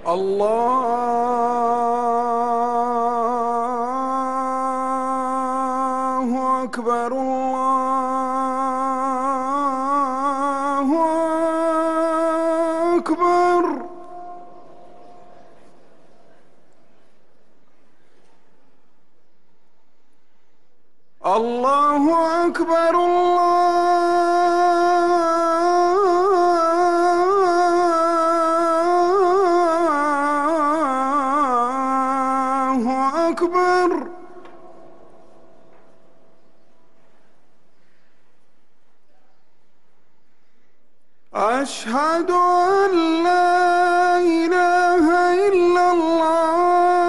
الله أكبر الله أكبر. الله أكبر الله أكبر. أشهد أن لا إله إلا الله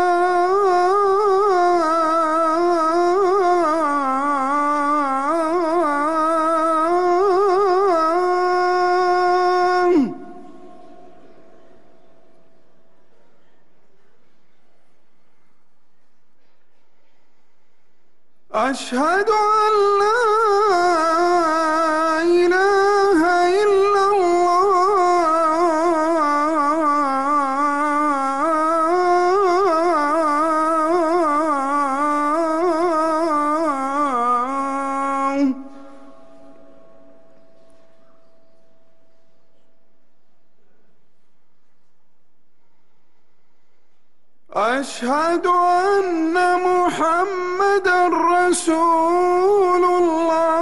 أشهد أن لا إله إلا الله. أشهد أن محمدًا رسول الله.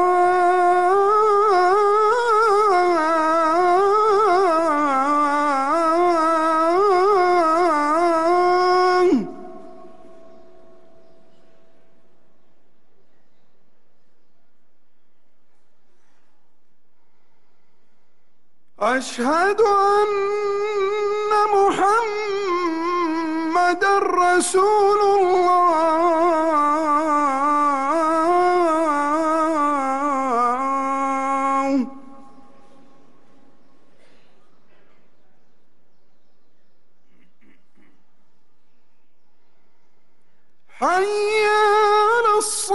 أشهد أن محمدًا رسول الله. حي على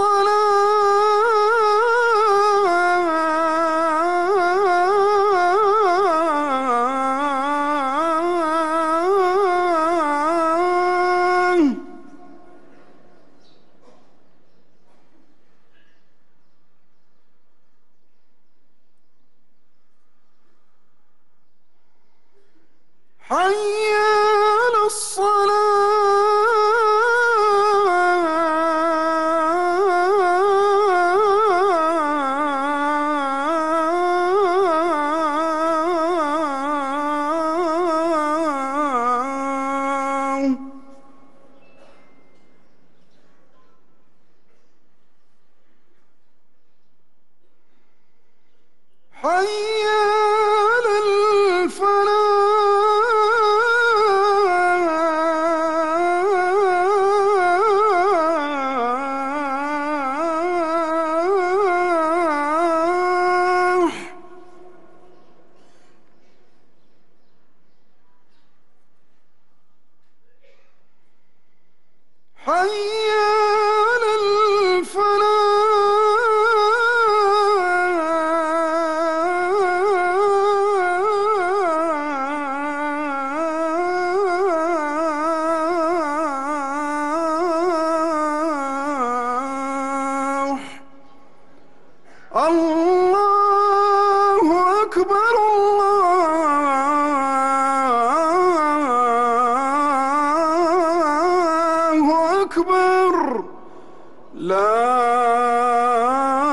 الصلاة. حي على الصلاة. حي على الفلاح. حي على الفلاح. الله أكبر الله أكبر. لا